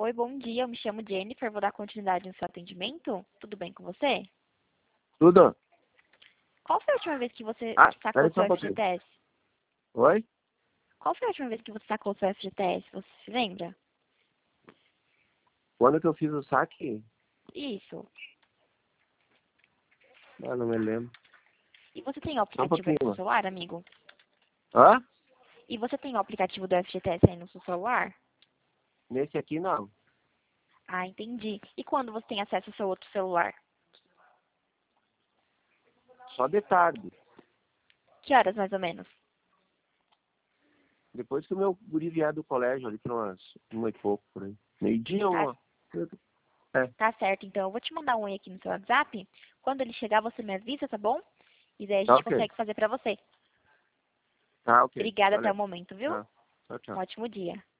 Oi, bom dia. Eu me chamo Jennifer. Vou dar continuidade no seu atendimento. Tudo bem com você? Tudo? Qual foi a última vez que você sacou Peraí o só seu um pouquinho. FGTS? Oi? Qual foi a última vez que você sacou o seu FGTS? Você se lembra? Quando que eu fiz o saque? Isso. Ah, não me lembro. E você tem o Só um aplicativo aí no seu pouquinho. celular, amigo? Hã? E você tem o aplicativo do FGTS aí no seu celular? Nesse aqui não. Ah, entendi. E quando você tem acesso ao seu outro celular? Só de tarde. Que horas, mais ou menos? Depois que o meu guri vier do colégio, ali para umas 1h pouco, por aí. Meio-dia, Tá, uma. É. tá certo, então. Eu vou te mandar um oi aqui no seu WhatsApp. Quando ele chegar, você me avisa, tá bom? E daí a Tá gente ok. consegue fazer pra você. Tá ok. Obrigada até o Valeu. momento, viu? Tá. Tchau, tchau. Um ótimo dia.